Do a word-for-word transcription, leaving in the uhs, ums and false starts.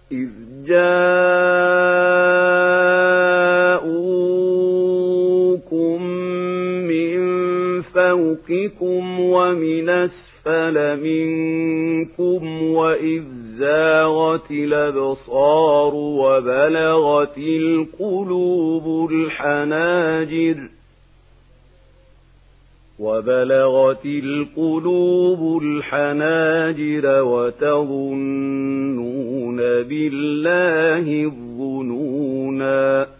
إذ جاءوكم من فوقكم ومن أسفل منكم وإذ زاغت الأبصار وبلغت القلوب الحناجر وبلغت القلوب الحناجر وتظنون بالله الظنونا